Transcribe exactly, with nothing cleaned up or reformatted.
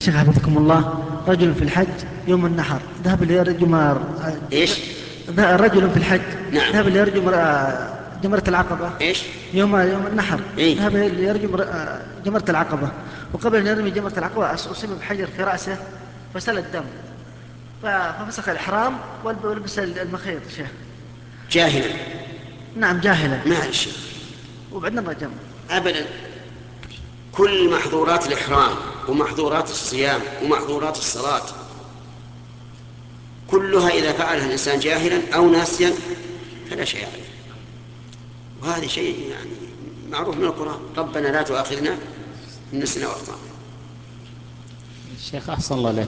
شيخ حفظكم الله. رجل في الحج يوم النحر ذهب ليرجو جمار. ايش؟ ذا- رجل في الحج نعم. ذهب ليرجو مر- جمرة العقبة. ايش؟ يوم يوم النحر ايه. ذهب ليرجو مر- جمرة العقبة. وقبل أن يرمي جمرة العقبة أص- أصيب بحجر في رأسه فسال الدم. ف- ففسخ الإحرام والب- ولبس المخيط شيخ. جاهلا. نعم جاهلا. معلش. وبعدين رجم. ابدا. كل محظورات الاحرام ومحظورات الصيام ومحظورات الصلاه كلها اذا فعلها الانسان جاهلا او ناسيا فلا شيء عليه. وهذا شيء يعني معروف من القران: ربنا لا تؤاخذنا ان نسينا واخطانا. الشيخ أحسن الله إليك.